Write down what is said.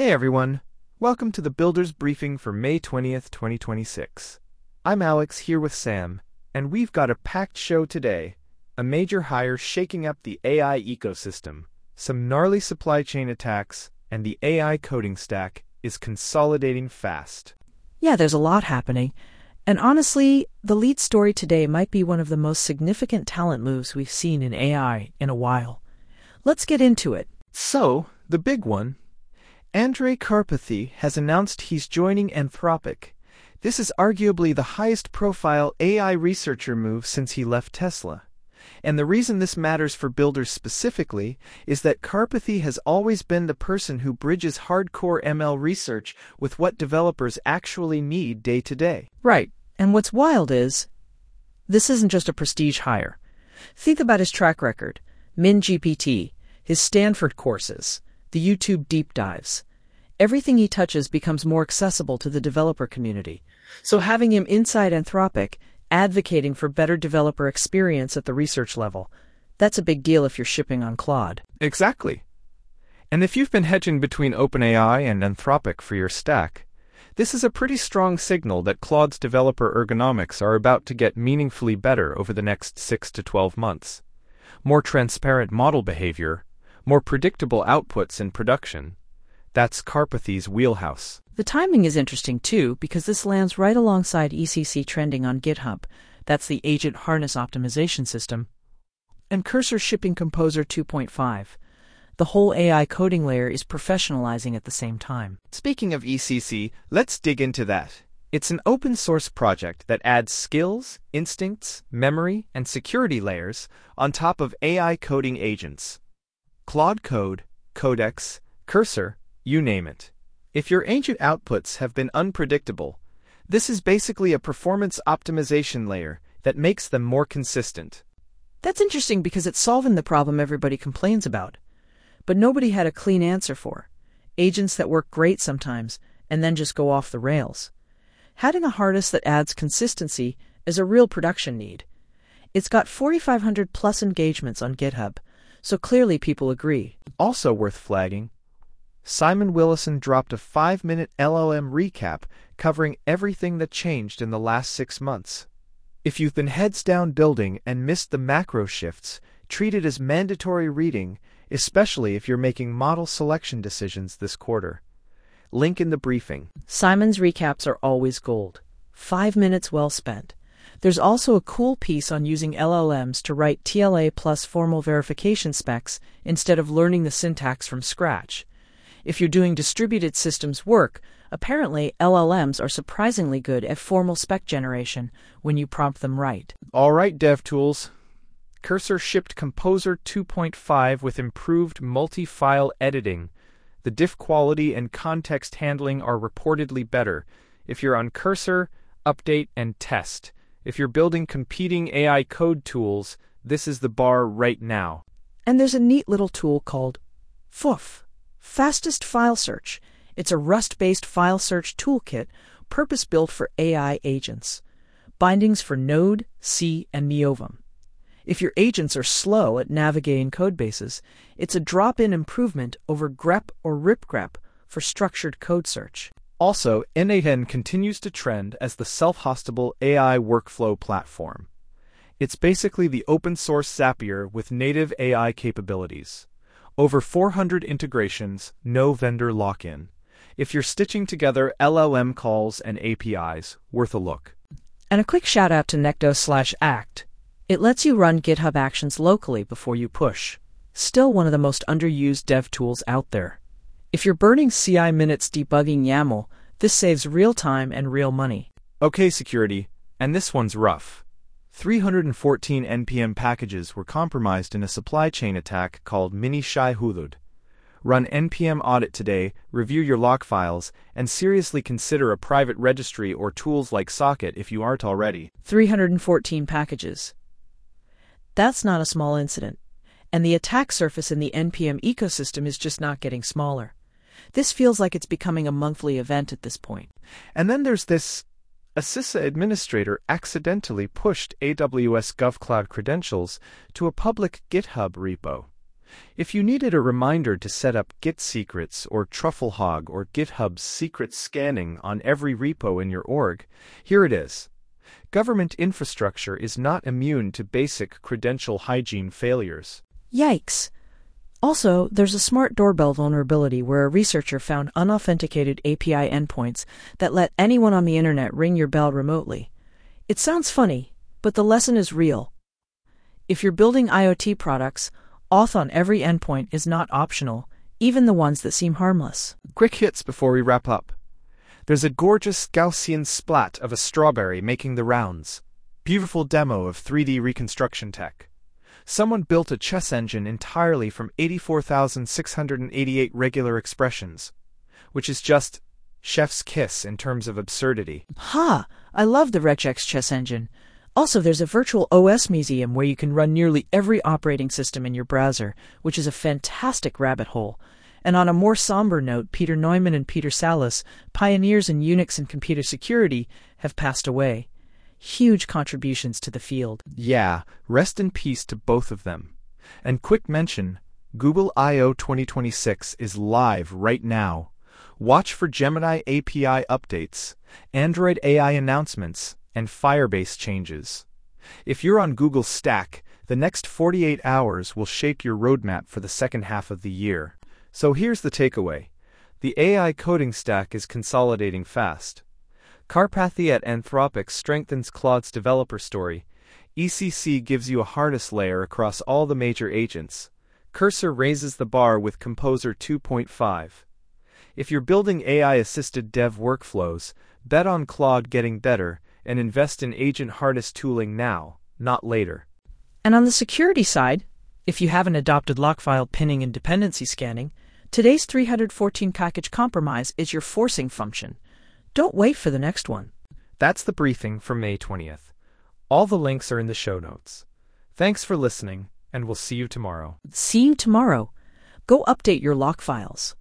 Hey everyone, welcome to the Builders Briefing for May 20th, 2026. I'm Alex here with Sam, and we've got a packed show today. A major hire shaking up the AI ecosystem, some gnarly supply chain attacks, and the AI coding stack is consolidating fast. Yeah, there's a lot happening. And honestly, the lead story today might be one of the most significant talent moves we've seen in AI in a while. Let's get into it. So, the big one. Andrej Karpathy has announced he's joining Anthropic. This is arguably the highest-profile AI researcher move since he left Tesla. And the reason this matters for builders specifically is that Karpathy has always been the person who bridges hardcore ML research with what developers actually need day to day. Right. And what's wild is, this isn't just a prestige hire. Think about his track record. MinGPT, his Stanford courses, the YouTube deep dives. Everything he touches becomes more accessible to the developer community. So having him inside Anthropic, advocating for better developer experience at the research level, that's a big deal if you're shipping on Claude. Exactly. And if you've been hedging between OpenAI and Anthropic for your stack, this is a pretty strong signal that Claude's developer ergonomics are about to get meaningfully better over the next 6 to 12 months. More transparent model behavior, more predictable outputs in production. That's Karpathy's wheelhouse. The timing is interesting too, because this lands right alongside ECC trending on GitHub. That's the Agent Harness Optimization System. And Cursor shipping Composer 2.5. The whole AI coding layer is professionalizing at the same time. Speaking of ECC, let's dig into that. It's an open-source project that adds skills, instincts, memory, and security layers on top of AI coding agents. Claude Code, Codex, Cursor, you name it. If your agent outputs have been unpredictable, this is basically a performance optimization layer that makes them more consistent. That's interesting because it's solving the problem everybody complains about. But nobody had a clean answer for. Agents that work great sometimes and then just go off the rails. Having a harness that adds consistency is a real production need. It's got 4,500 plus engagements on GitHub, so clearly people agree. Also worth flagging, Simon Willison dropped a 5-minute LLM recap covering everything that changed in the last 6 months. If you've been heads down building and missed the macro shifts, treat it as mandatory reading, especially if you're making model selection decisions this quarter. Link in the briefing. Simon's recaps are always gold. 5 minutes well spent. There's also a cool piece on using LLMs to write TLA plus formal verification specs instead of learning the syntax from scratch. If you're doing distributed systems work, apparently LLMs are surprisingly good at formal spec generation when you prompt them right. All right, DevTools. Cursor shipped Composer 2.5 with improved multi-file editing. The diff quality and context handling are reportedly better. If you're on Cursor, update and test. If you're building competing AI code tools, this is the bar right now. And there's a neat little tool called FOOF, Fastest File Search. It's a Rust-based file search toolkit purpose-built for AI agents. Bindings for Node, C, and Neovum. If your agents are slow at navigating codebases, it's a drop-in improvement over grep or ripgrep for structured code search. Also, N8N continues to trend as the self-hostable AI workflow platform. It's basically the open-source Zapier with native AI capabilities. Over 400 integrations, no vendor lock-in. If you're stitching together LLM calls and APIs, worth a look. And a quick shout-out to Necdo/Act. It lets you run GitHub Actions locally before you push. Still one of the most underused dev tools out there. If you're burning CI minutes debugging YAML, this saves real time and real money. Okay, security, and this one's rough. 314 NPM packages were compromised in a supply chain attack called Mini-Shai Hulud. Run NPM audit today, review your log files, and seriously consider a private registry or tools like Socket if you aren't already. 314 packages. That's not a small incident. And the attack surface in the NPM ecosystem is just not getting smaller. This feels like it's becoming a monthly event at this point. And then there's this. A CISA administrator accidentally pushed AWS GovCloud credentials to a public GitHub repo. If you needed a reminder to set up Git secrets or Trufflehog or GitHub's secret scanning on every repo in your org, here it is. Government infrastructure is not immune to basic credential hygiene failures. Yikes. Also, there's a smart doorbell vulnerability where a researcher found unauthenticated API endpoints that let anyone on the internet ring your bell remotely. It sounds funny, but the lesson is real. If you're building IoT products, auth on every endpoint is not optional, even the ones that seem harmless. Quick hits before we wrap up. There's a gorgeous Gaussian splat of a strawberry making the rounds. Beautiful demo of 3D reconstruction tech. Someone built a chess engine entirely from 84,688 regular expressions, which is just chef's kiss in terms of absurdity. Ha! I love the regex chess engine. Also, there's a virtual OS museum where you can run nearly every operating system in your browser, which is a fantastic rabbit hole. And on a more somber note, Peter Neumann and Peter Salas, pioneers in Unix and computer security, have passed away. Huge contributions to the field. Yeah, rest in peace to both of them. And quick mention, Google I/O 2026 is live right now. Watch for Gemini API updates, Android AI announcements, and Firebase changes. If you're on Google Stack, the next 48 hours will shape your roadmap for the second half of the year. So here's the takeaway. The AI coding stack is consolidating fast. Karpathy at Anthropic strengthens Claude's developer story. ECC gives you a harness layer across all the major agents. Cursor raises the bar with Composer 2.5. If you're building AI-assisted dev workflows, bet on Claude getting better and invest in agent harness tooling now, not later. And on the security side, if you haven't adopted lock-file pinning and dependency scanning, today's 314 package compromise is your forcing function. Don't wait for the next one. That's the briefing for May 20th. All the links are in the show notes. Thanks for listening, and we'll see you tomorrow. See you tomorrow. Go update your lock files.